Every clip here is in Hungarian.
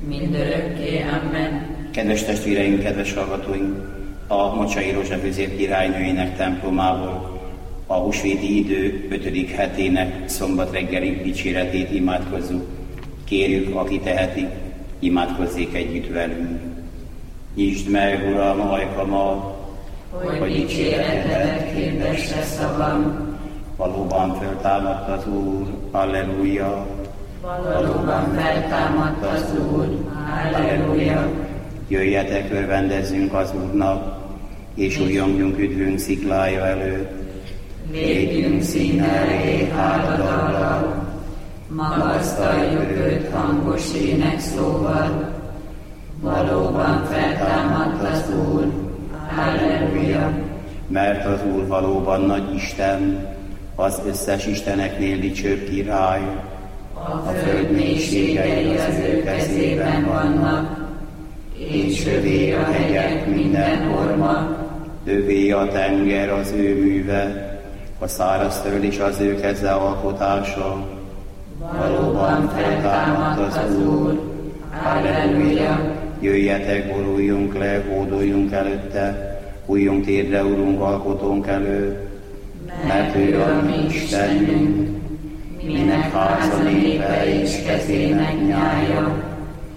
mindörökké. Amen. Kedves testvéreink, kedves hallgatóink! A Mocsai Rózsa Füzér királynőjének templomából a húsvéti idő 5. hetének szombat reggeli dicséretét imádkozzuk. Kérjük, aki teheti, imádkozzék együtt velünk. Nyisd meg, Uram, ajkamat, hogy dicséretedet hirdesse szavam. Valóban föltámadt az Úr, halleluja! Valóban feltámadt az Úr, halleluja! Jöjjetek, örvendezzünk az Úrnak, és újjongjunk üdvünk sziklája előtt. Lépjünk szín elé háladallal, magasztaljuk őt hangos énekszóval. Valóban feltámadt az Úr, halleluja! Mert az Úr valóban nagy Isten, az összes isteneknél dicsőbb király. A föld mélységei az ő kezében vannak, és övé a hegyek minden orma. Övé a tenger az ő műve, a szárazföld is az ő keze alkotása. Valóban feltámadt az Úr, halleluja! Jöjjetek, boruljunk le, hódoljunk előtte, bújjunk térdre, Urunk, alkotónk előtt. Mert ő a mi Istenünk, minek háza népe és kezének nyája.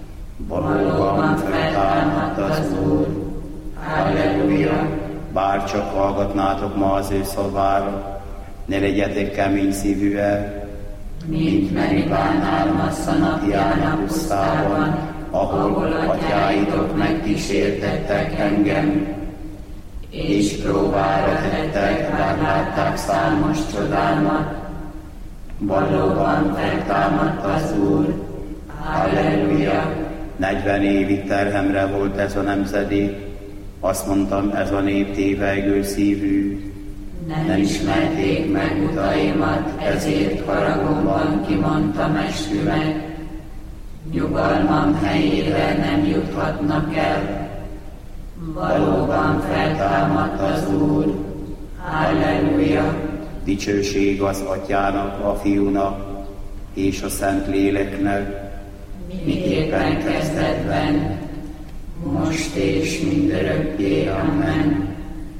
Valóban feltámadt az Úr, halleluja! Bár csak hallgatnátok ma az ő szavára, ne legyetek kemény szívűek, mint Meribánál Massza napján a pusztában, ahol atyáitok megkísértettek engem, és próbára tettek, bár látták számos csodámat. Valóban feltámadt az Úr, halleluja! 40 évig terhemre volt ez a nemzedék, azt mondtam, ez a nép tévegő szívű. Nem ismerték meg utaimat, ezért haragomban kimondtam eskümet. Nyugalmam helyére nem juthatnak el. Valóban feltámadt az Úr, halleluja! Dicsőség az Atyának, a Fiúnak és a Szent Léleknek, miképpen kezdetben, most és mindörökké. Amen.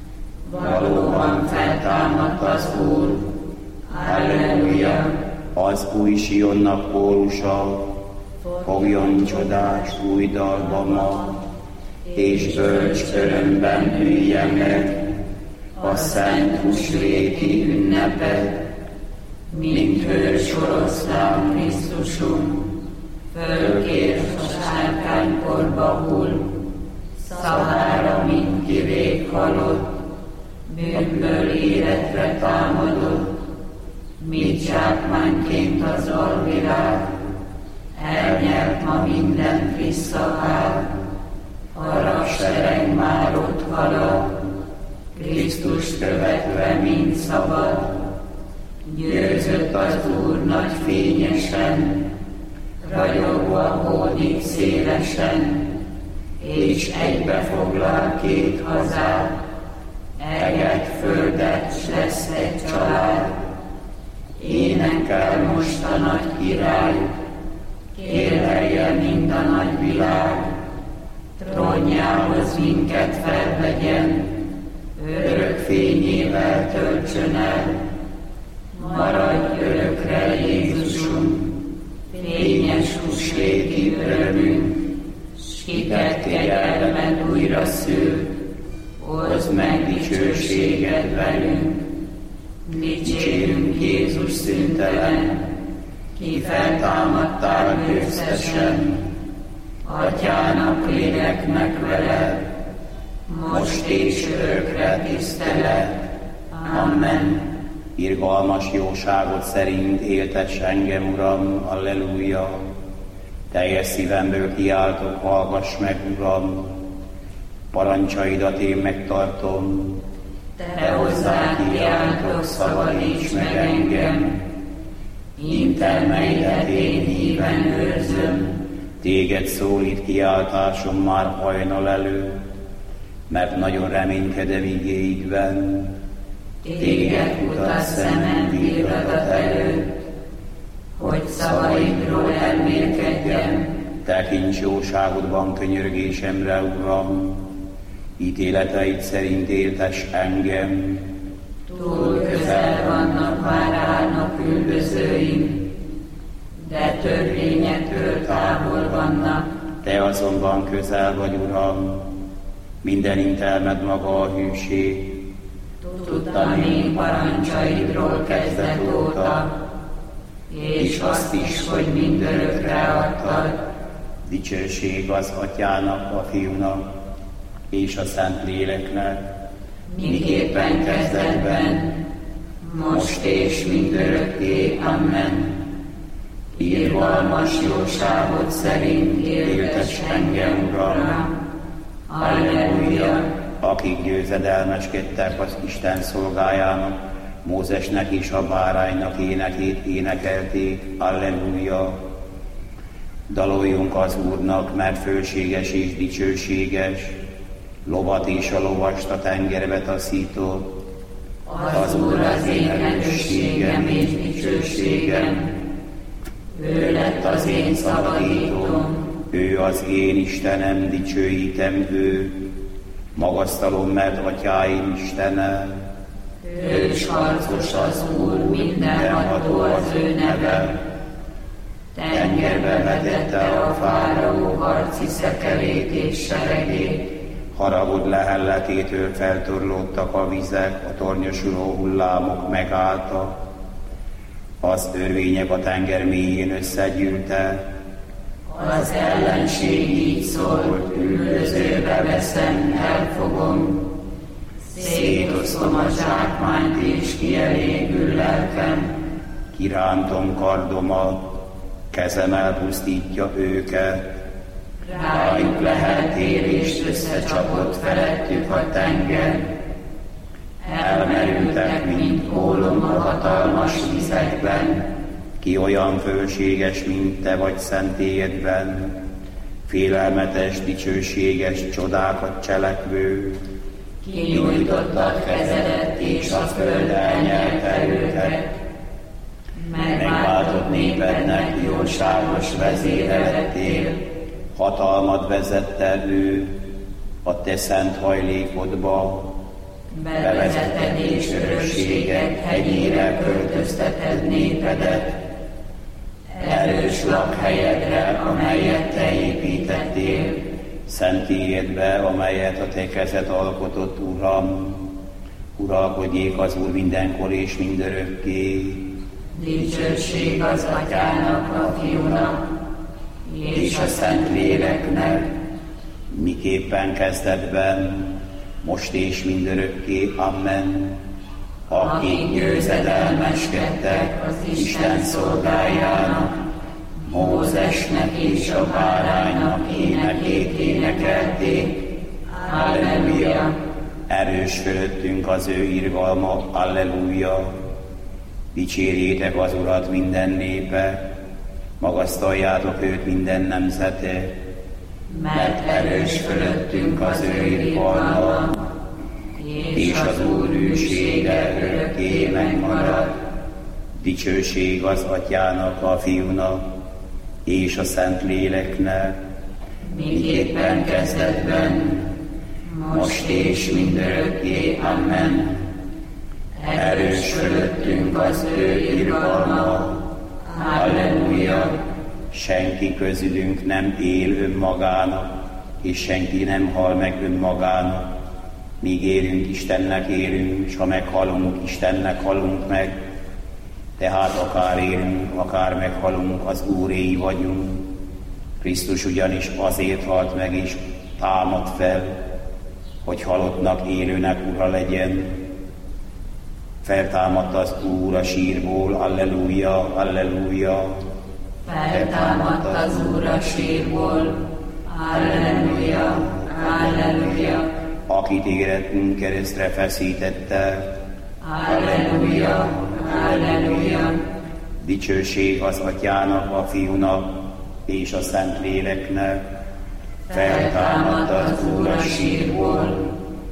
Valóban feltámadt az Úr, halleluja! Az új Sionnak kórusa, fogjon csodás új dalba ma, és bölcs örömben ülje meg a szent húsvéti ünnepet, mint hős oroszlán Krisztusunk, fölkér a sárkánykorba hull, szavára, mint kivék halott, bűnből életre támadott, mint zsákmányként az alvilág, elnyelt ma mindent visszavág, haragsereg már ott halad, Krisztust követve mind szabad, győzött az Úr nagy fényesen, ragyogva hódik szélesen, és egybefoglal két hazát, eget, földet, s lesz egy család. Énekel most a nagy király, kérlelje mind a nagy világ, trónjához minket felvegyen, örök fényével töltsön el. Maradj örökre, Jézusunk, fényes húsvéti örömünk, s kikett kegyelmed újra szül, hozd meg dicsőséged velünk. Dicsérünk Jézus szüntelen, ki feltámadtál győztesen, Atyának, Léleknek veled, most és örökre tisztelet. Amen. Irgalmas jóságot szerint éltess engem, Uram, halleluja! Teljes szívemből kiáltok, hallgass meg, Uram! Parancsaidat én megtartom. Te hozzád kiáltok, szabadíts meg engem. Intelmeidet én híven őrzöm. Téged szólít kiáltásom már hajnal előtt, mert nagyon reménykedem igéidben. Téged utas szemem virradat előtt, hogy szavaidról elmélkedjem, Tekints jóságodban könyörgésemre, Uram, ítéleteid szerint éltess engem. Túl közel vannak már állnak üldözőim, de törvényektől távol vannak. Te azonban közel vagy, Uram, minden intelmed maga a hűség. Tudtam én parancsaidról kezdet óta, és azt is, hogy mindörökre adtad. Dicsőség az Atyának, a Fiúnak és a Szentléleknek, miképpen kezdetben, most és mindörökké. Amen. Irgalmas jóságod szerint éltess engem, Uram. Halleluja! Akik győzedelmeskedtek az Isten szolgájának, Mózesnek és a báránynak énekét énekelték. Alleluja! Daloljunk az Úrnak, mert fölséges és dicsőséges, lovat és a lovast a tengerbe taszító. Az Úr az én erősségem és dicsőségem, ő lett az én szabadítóm. Ő az én Istenem, dicsőítem őt, magasztalom, mert Atyáim Istene. Ős harcos az Úr, mindenható az ő neve. Tengerbe vetette a fáraó harci szekerét és seregét. Haragod lehelletétől feltorlódtak a vizek, a tornyosuló hullámok megálltak. Az örvények a tenger mélyén összegyűltek. Az ellenség így szólt, üldözőbe veszem, elfogom. Szétosztom a zsákmányt és kielégül lelkem. Kirántom kardomat, kezem elpusztítja őket. Rájuk leheltél és összecsapott felettük a tenger. Elmerültek, mint ólom a hatalmas vizekben. Ki olyan fölséges, mint te vagy szentélyedben, félelmetes, dicsőséges csodákat cselekvő. Kinyújtottad kezedet, és a föld elnyelte őket. Megváltott népednek jóságos vezére lettél. Hatalmat vezette ő a te szent hajlékodba. Bevezeted és örökséget hegyére költözteted népedet. Erős lakhelyedre, amelyet te építettél. Szentélyedbe, amelyet a te kezed alkotott, Uram. Uralkodjék az Úr mindenkor és mindörökké. Dicsőség az Atyának, a Fiúnak és a Szentléleknek, miképpen kezdetben, most és mindörökké. Amen. Akik győzedelmeskedtek az Isten szolgájának, Mózesnek és a báránynak énekét énekelték. Alleluja! Erős fölöttünk az ő irgalma. Alleluja! Dicsérjétek az Urat minden népe, magasztaljátok őt minden nemzete, mert erős fölöttünk az ő irgalma, és az Úr hűsége örökké megmarad. Dicsőség az Atyának, a Fiúnak és a Szentléleknek, miképpen kezdetben, most és mindörökké. Amen. Erős fölöttünk az ő irgalma. Halleluja! Senki közülünk nem él önmagának, és senki nem hal meg önmagának. Míg élünk, Istennek élünk, és ha meghalunk, Istennek halunk meg. Tehát akár élünk, akár meghalunk, az Úréi vagyunk. Krisztus ugyanis azért halt meg és támad fel, hogy halottnak élőnek ura legyen. Feltámadt az Úr a sírból, alleluja, alleluja. Feltámadt az Úr a sírból, alleluja, alleluja. Akit érettünk keresztre feszítette, alleluja, alleluja. Dicsőség az Atyának, a Fiúnak és a Szentléleknek. Feltámadt az Úr a sírból,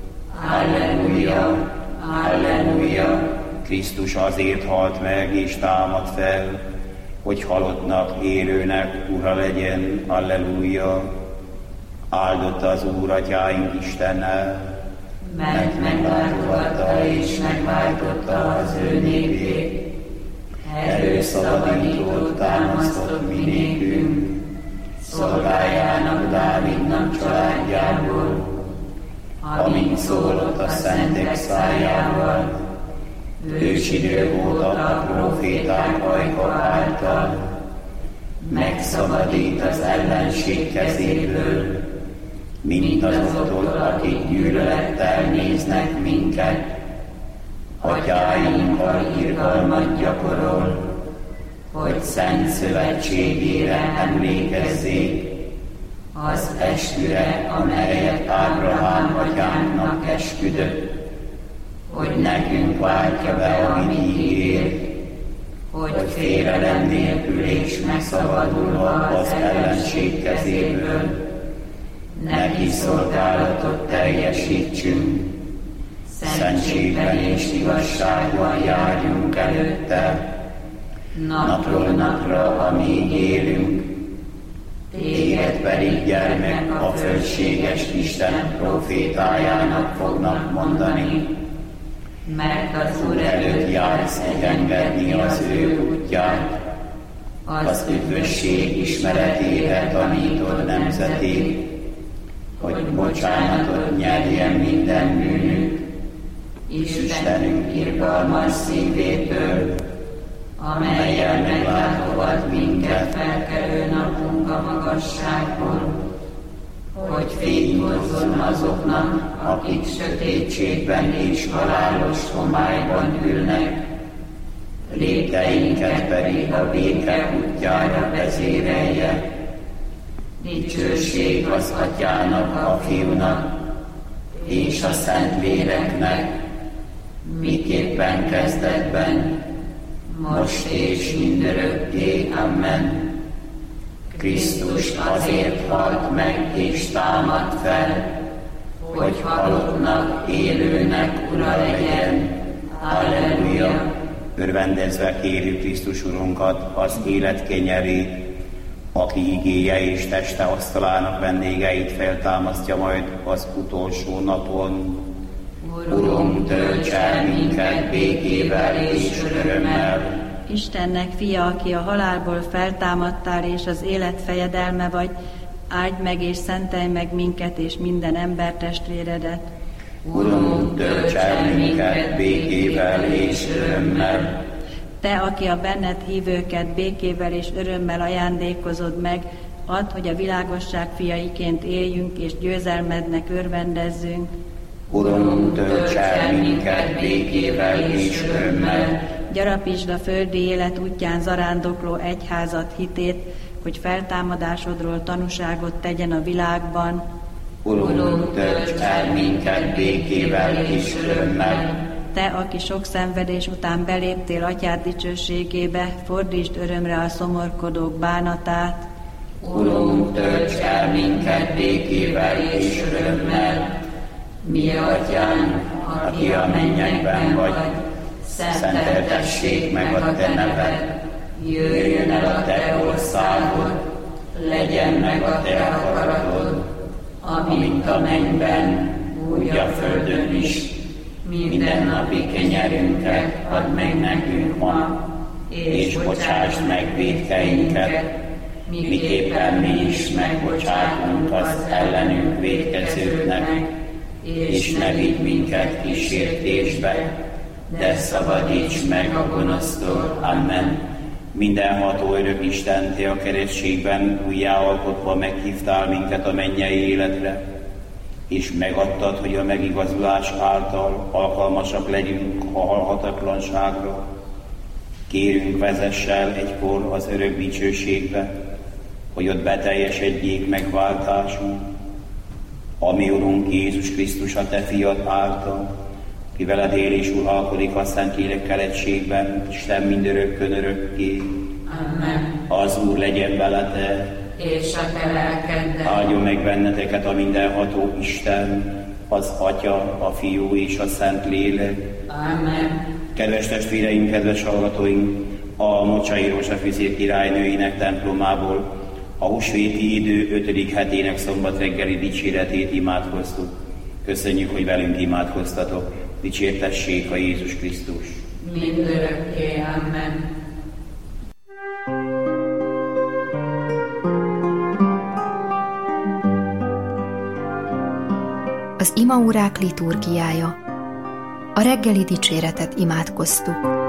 alleluja, alleluja. Krisztus azért halt meg és támad fel, hogy halottnak, élőnek ura legyen, alleluja. Áldott az Úr atyáink Istene, mert meglátogatta és megváltotta az ő népét. Előszabadítót támasztott mi nékünk, szolgájának Dávidnak családjából, amint szólott a szentek szájával, ősidők óta a proféták ajka által, megszabadít az ellenség kezéből, mint azoktól, akik gyűlölettel néznek minket. Atyáinkkal irgalmat gyakorol, hogy szent szövetségére emlékezzék, az esküre, amelyet Ábrahám atyánknak esküdött, hogy nekünk váltja be, amit ígér, hogy félelem nélkül és megszabadulva az ellenség kezéből, neki szolgálatot teljesítsünk, szentségben és igazságban járjunk előtte, napról napra, amíg élünk. Téged pedig, gyermek, a fölséges Isten profétájának fognak mondani, mert az Úr előtt jársz engedni az ő útját, az üdvösség ismeretére tanítod nemzetét, hogy bocsánatot nyerjen minden bűnük, Istenünk irgalmas szívétől, amellyel meglátogat minket felkelő napunk a magasságból, hogy fényt hozzon azoknak, akik sötétségben és halálos homályban ülnek, léteinket pedig a béke útjára vezérelje. Dicsőség az Atyának, a Fiúnak és a Szentléleknek, miképpen kezdetben, most és mindörökké. Amen. Krisztus azért halt meg és támadt fel, hogy halottnak, élőnek ura legyen. Halleluja! Örvendezve kérjük Krisztus Urunkat, az élet kenyerét, aki igéje és teste asztalának vendégeit feltámasztja majd az utolsó napon. Urunk, tölts el minket békével és örömmel. Istennek fia, aki a halálból feltámadtál, és az élet fejedelme vagy, áldj meg és szentelj meg minket és minden embertestvéredet. Urunk, tölts el minket békével és örömmel. Te, aki a benned hívőket békével és örömmel ajándékozod meg, add, hogy a világosság fiaiként éljünk és győzelmednek örvendezzünk. Urunk, tölts el minket békével és örömmel. Gyarapítsd a földi élet útján zarándokló egyházat hitét, hogy feltámadásodról tanúságot tegyen a világban. Urunk, tölts el minket békével és örömmel. Te, aki sok szenvedés után beléptél Atyád dicsőségébe, fordítsd örömre a szomorkodók bánatát. Urunk, tölts el minket békével és örömmel. Mi Atyánk, aki a mennyekben vagy, szenteltessék meg a Te neved, jöjjön el a Te országod, legyen meg a Te akaratod, amint a mennyben, úgy a földön is. Mindennapi kenyerünket add meg nekünk ma, és bocsásd meg vétkeinket, miképpen mi is megbocsátunk az ellenünk vétkezőknek, és ne vigy minket kísértésbe, de szabadíts meg a gonosztól. Amen. Mindenható örök Isten, Te a keresztségben újjáalkotva meghívtál minket a mennyei életre, és megadtad, hogy a megigazulás által alkalmasak legyünk a halhatatlanságra. Kérünk, vezess el egykor az örök dicsőségbe, hogy ott beteljesedjék megváltásunk. Ami Urunk Jézus Krisztus, a Te fiad által, ki veled él és uralkodik a Szentlélekkel egységben, Isten mindörökkön örökké. Amen. Az Úr legyen veletek, és a Te lelkeddel. áldjon meg benneteket a mindenható Isten, az Atya, a Fiú és a Szentlélek. Amen. Kedves testvéreim, kedves hallgatóink, a Mocsai Rózsafüzér királynőinek templomából a húsvéti idő 5. hetének szombat reggeli dicséretét imádkoztuk. Köszönjük, hogy velünk imádkoztatok. Dicsértessék a Jézus Krisztus. Mindörökké. Amen. Az imaórák liturgiája. A reggeli dicséretet imádkoztuk.